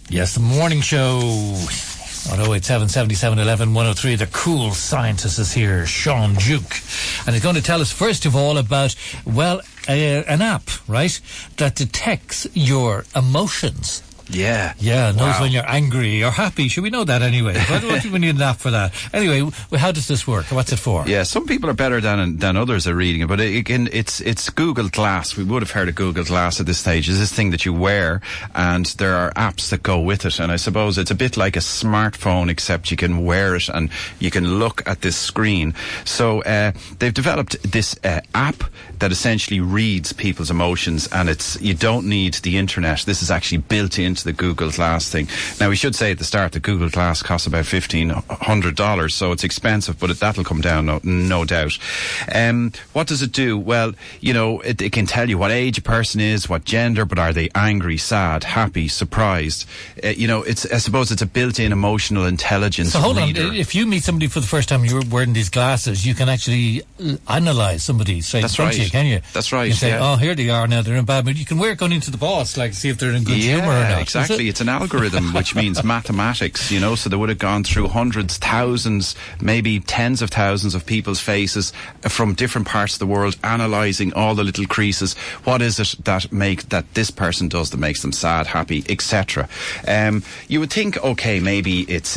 Yes, the morning show on 087 77 11 103. The cool scientist is here, Sean Duke. And he's going to tell us, first of all, about, an app, right, that detects your emotions. Yeah. Yeah, knows when you're angry or happy. Should we know that anyway? What do we need an app for that? Anyway, how does this work? What's it for? Yeah, some people are better than others at reading it, but it's Google Glass. We would have heard of Google Glass at this stage. It's this thing that you wear, and there are apps that go with it. And I suppose it's a bit like a smartphone, except you can wear it and you can look at this screen. So they've developed this app that essentially reads people's emotions, and you don't need the internet. This is actually built into the Google Glass thing. Now, we should say at the start that Google Glass costs about $1,500, so it's expensive, but that'll come down, no doubt. What does it do? Well, it can tell you what age a person is, what gender, but are they angry, sad, happy, surprised? I suppose it's a built-in emotional intelligence. So hold reader. on, if you meet somebody for the first time, you're wearing these glasses, you can actually analyse somebody straight in front of you, can you? That's right. You say, yeah. oh, here they are now, they're in bad mood. You can wear it going into the boss, like see if they're in good humour or not. Exactly. It's an algorithm, which means mathematics, so they would have gone through hundreds, thousands, maybe tens of thousands of people's faces from different parts of the world, analysing all the little creases. What is it that this person does that makes them sad, happy, etc.? You would think, okay, maybe it's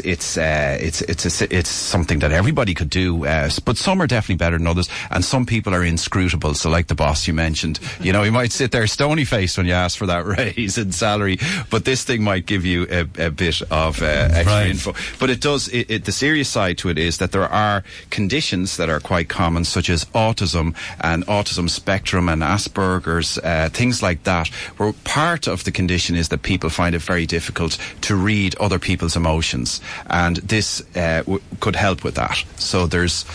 something that everybody could do, but some are definitely better than others, and some people are inscrutable. So, like the boss you mentioned, he might sit there stony faced when you ask for that raise in salary, but this thing might give you a bit of extra info. But it does. The serious side to it is that there are conditions that are quite common, such as autism and autism spectrum and Asperger's, things like that, where part of the condition is that people find it very difficult to read other people's emotions, and this could help with that. So there's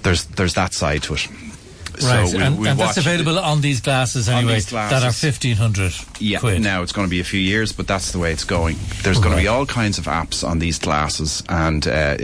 that side to it. Right, so and that's available on these glasses anyway, that are $1,500 quid. Now it's going to be a few years, but that's the way it's going. There's going to be all kinds of apps on these glasses, and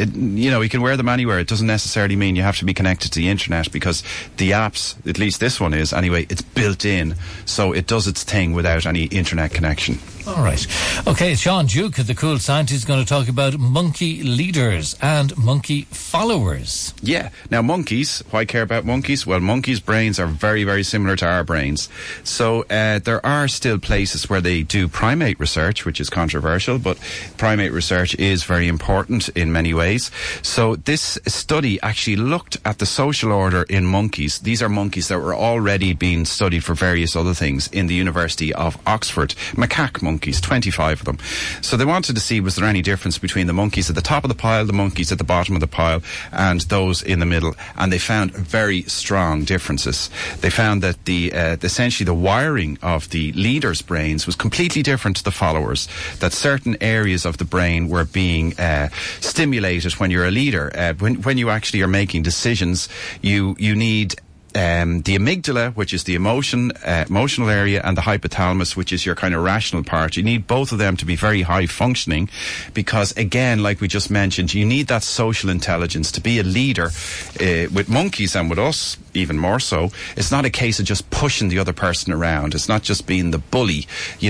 you can wear them anywhere. It doesn't necessarily mean you have to be connected to the internet, because the apps, at least this one is anyway, it's built in, so it does its thing without any internet connection. All right. Okay, Sean Duke, the cool scientist, is going to talk about monkey leaders and monkey followers. Yeah. Now, monkeys, why care about monkeys? Well, monkeys' brains are very, very similar to our brains. So there are still places where they do primate research, which is controversial, but primate research is very important in many ways. So this study actually looked at the social order in monkeys. These are monkeys that were already being studied for various other things in the University of Oxford. Macaque monkeys, 25 of them. So they wanted to see, was there any difference between the monkeys at the top of the pile, the monkeys at the bottom of the pile, and those in the middle. And they found very strong differences. They found that essentially the wiring of the leaders' brains was completely different to the followers, that certain areas of the brain were being stimulated when you're a leader. When you actually are making decisions, you need the amygdala, which is the emotional area, and the hypothalamus, which is your kind of rational part. You need both of them to be very high functioning, because again, like we just mentioned, you need that social intelligence to be a leader. With monkeys, and with us even more so, it's not a case of just pushing the other person around. It's not just being the bully.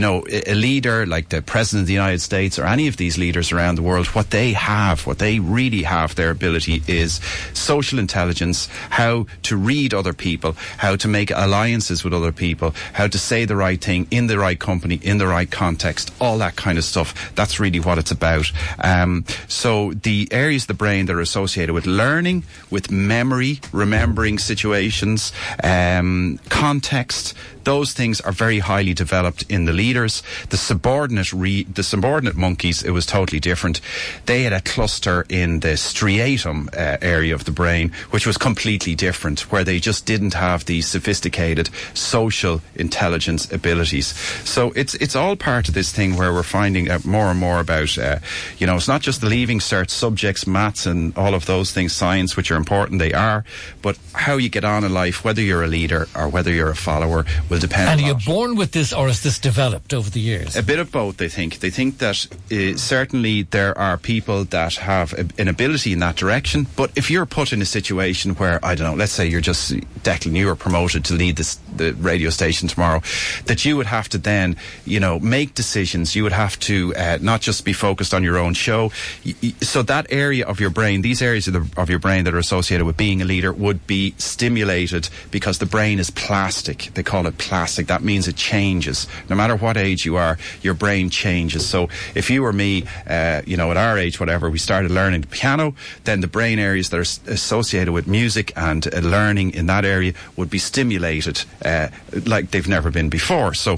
A leader like the President of the United States or any of these leaders around the world, what they really have, their ability is social intelligence, how to read other people, how to make alliances with other people, how to say the right thing in the right company, in the right context, all that kind of stuff. That's really what it's about. So the areas of the brain that are associated with learning, with memory, remembering situations, context, those things are very highly developed in the leaders. The subordinate monkeys, it was totally different. They had a cluster in the striatum area of the brain, which was completely different, where they just didn't have these sophisticated social intelligence abilities. So it's all part of this thing where we're finding out more and more about, it's not just the leaving cert subjects, maths and all of those things, science, which are important, they are, but how you get on in life, whether you're a leader or whether you're a follower, will depend. And are you born with this, or is this developed over the years? A bit of both, they think. They think that certainly there are people that have an ability in that direction, but if you're put in a situation where, I don't know, let's say you're just, Declan, you were promoted to lead the radio station tomorrow, that you would have to then, make decisions. You would have to not just be focused on your own show. So that area of your brain, these areas of your brain that are associated with being a leader would be stimulated, because the brain is plastic. They call it plastic. That means it changes. No matter what age you are, your brain changes. So if you or me, at our age, whatever, we started learning the piano, then the brain areas that are associated with music and learning in that area would be stimulated like they've never been before. So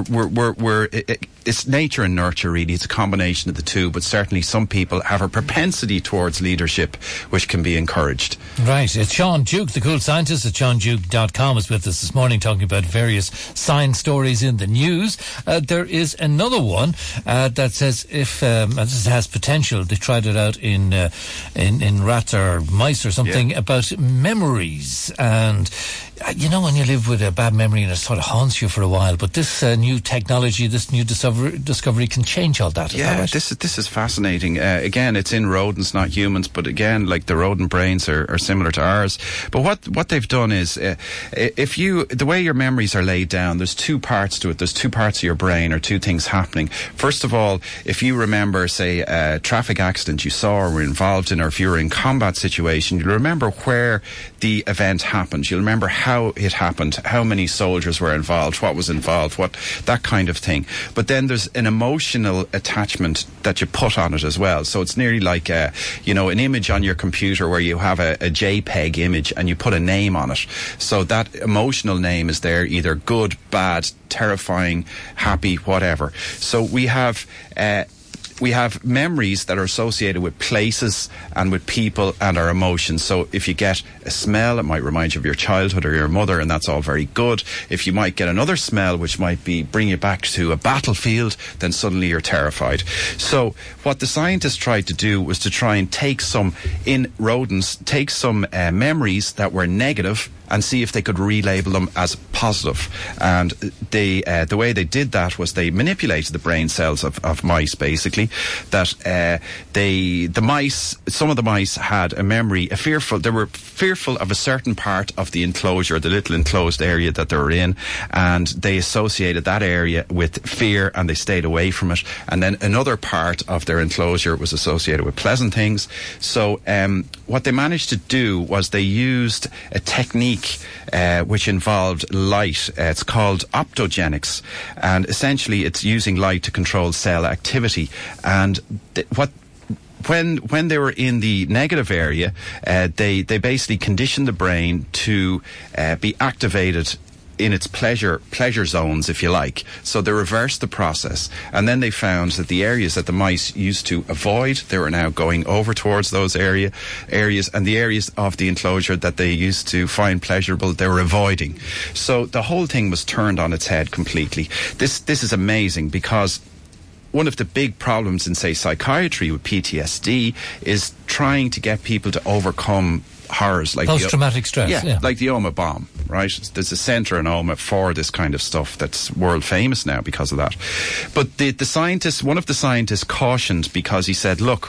it's nature and nurture, really. It's a combination of the two, but certainly some people have a propensity towards leadership, which can be encouraged. Right. It's Sean Duke, the cool scientist at SeanDuke.com, is with us this morning talking about various science stories in the news. There is another one that says if this has potential. They tried it out in rats or mice or something about memories. And when you live with a bad memory and it sort of haunts you for a while, but this new technology, this new discovery can change all that. Is that right? This is fascinating. Again, it's in rodents, not humans, but again, like the rodent brains are similar to ours. But what they've done is, the way your memories are laid down, there's two parts to it. There's two parts of your brain, or two things happening. First of all, if you remember, say, a traffic accident you saw or were involved in, or if you were in combat situation, you'll remember where the event happened. You'll remember how it happened, how many soldiers were involved, what was involved, that kind of thing. But then there's an emotional attachment that you put on it as well. So it's nearly like an image on your computer where you have a JPEG image and you put a name on it. So that emotional name is there, either good, bad, terrifying, happy, whatever. So we have memories that are associated with places and with people and our emotions. So if you get a smell, it might remind you of your childhood or your mother, and that's all very good. If you might get another smell which might bring you back to a battlefield, then suddenly you're terrified. So what the scientists tried to do was to try and take some memories that were negative and see if they could relabel them as positive. And the way they did that was they manipulated the brain cells of mice, basically. That some of the mice had a memory, they were fearful of a certain part of the enclosure, the little enclosed area that they were in, and they associated that area with fear and they stayed away from it. And then another part of their enclosure was associated with pleasant things. So what they managed to do was they used a technique which involved light. It's called optogenics, and essentially it's using light to control cell activity. And when they were in the negative area, they basically conditioned the brain to be activated in its pleasure zones, if you like. So they reversed the process, and then they found that the areas that the mice used to avoid, they were now going over towards those areas, and the areas of the enclosure that they used to find pleasurable, they were avoiding. So the whole thing was turned on its head completely. This is amazing, because one of the big problems in, say, psychiatry with PTSD is trying to get people to overcome horrors like post-traumatic stress, like the Omagh bomb, right? There's a centre in Omagh for this kind of stuff that's world famous now because of that. But one of the scientists cautioned, because he said, look,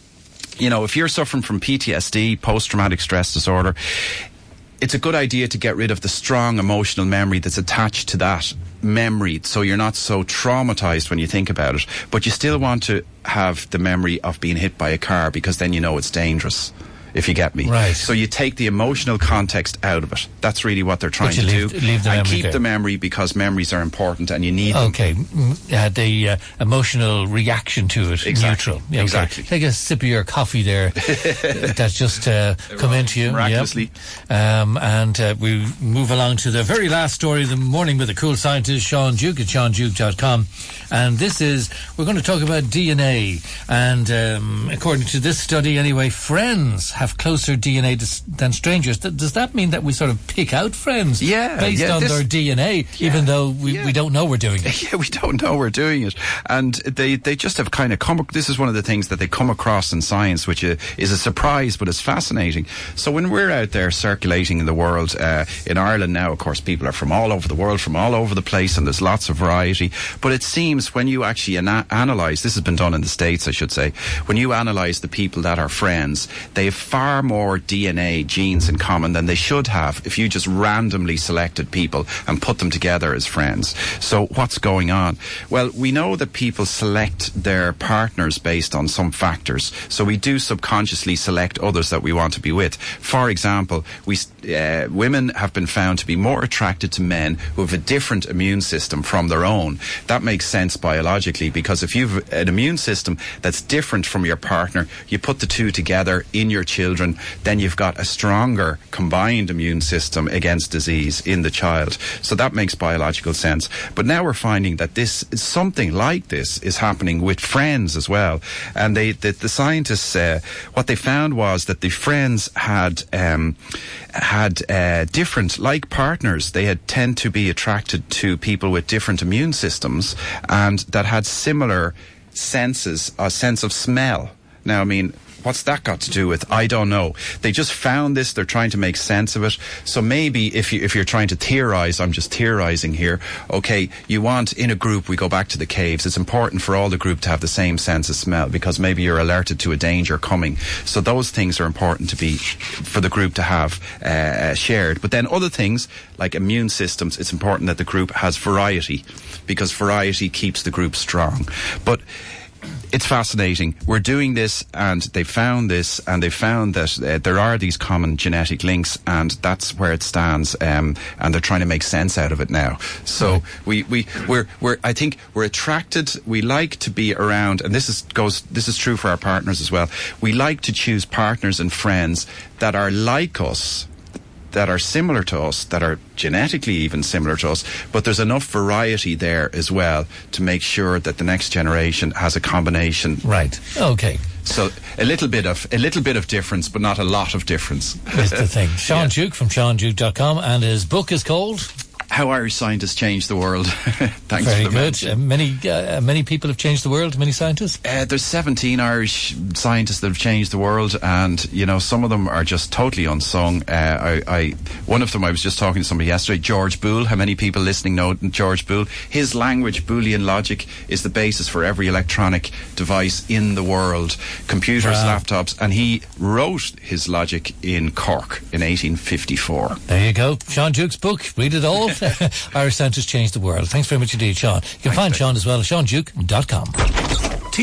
if you're suffering from PTSD, post-traumatic stress disorder, it's a good idea to get rid of the strong emotional memory that's attached to that memory, so you're not so traumatized when you think about it, but you still want to have the memory of being hit by a car, because then it's dangerous, if you get me. Right. So you take the emotional context out of it. That's really what they're trying to do. And keep the memory, because memories are important and you need them. Okay. The emotional reaction to it, neutral. Yeah, exactly. Okay. Take a sip of your coffee there. That's just come into you. Miraculously. Yep. And we move along to the very last story of the morning with the cool scientist, Sean Duke at SeanDuke.com. And we're going to talk about DNA. And according to this study anyway, friends have closer DNA than strangers. Does that mean that we sort of pick out friends based on their DNA, even though we don't know we're doing it? Yeah, we don't know we're doing it. And they just have kind of this is one of the things that they come across in science, which is a surprise, but it's fascinating. So when we're out there circulating in the world, in Ireland now, of course, people are from all over the world, from all over the place, and there's lots of variety. But it seems when you actually analyse, this has been done in the States, I should say, when you analyse the people that are friends, they have far more DNA genes in common than they should have if you just randomly selected people and put them together as friends. So what's going on? Well, we know that people select their partners based on some factors. So we do subconsciously select others that we want to be with. For example, women have been found to be more attracted to men who have a different immune system from their own. That makes sense biologically, because if you've an immune system that's different from your partner, you put the two together in your children, then you've got a stronger combined immune system against disease in the child. So that makes biological sense. But now we're finding that something like this is happening with friends as well. And the scientists, what they found was that the friends had different, like partners, they tend to be attracted to people with different immune systems and that had similar senses, a sense of smell. Now, I mean, what's that got to do with? I don't know. They just found this. They're trying to make sense of it. So maybe if you're trying to theorize, I'm just theorizing here. Okay, you want in a group, we go back to the caves. It's important for all the group to have the same sense of smell because maybe you're alerted to a danger coming. So those things are important for the group to have shared. But then other things like immune systems, it's important that the group has variety because variety keeps the group strong. But it's fascinating. We're doing this, and they found this, and they found that there are these common genetic links, and that's where it stands. And they're trying to make sense out of it now. So I think we're attracted. We like to be around, and this is true for our partners as well. We like to choose partners and friends that are like us, that are similar to us, that are genetically even similar to us, but there's enough variety there as well to make sure that the next generation has a combination. Right. Okay. So a little bit of difference, but not a lot of difference. Is the thing. Sean Duke from SeanDuke.com, and his book is called How Irish Scientists Changed the World. Thanks Very for the good. Many people have changed the world. Many scientists. There's 17 Irish scientists that have changed the world, and some of them are just totally unsung. One of them, I was just talking to somebody yesterday, George Boole. How many people listening know George Boole? His language, Boolean logic, is the basis for every electronic device in the world, computers, laptops, and he wrote his logic in Cork in 1854. There you go. Sean Duke's book. Read it all. Irish Scientists Change the World. Thanks very much indeed, Sean. You can find Sean as well at SeanDuke.com.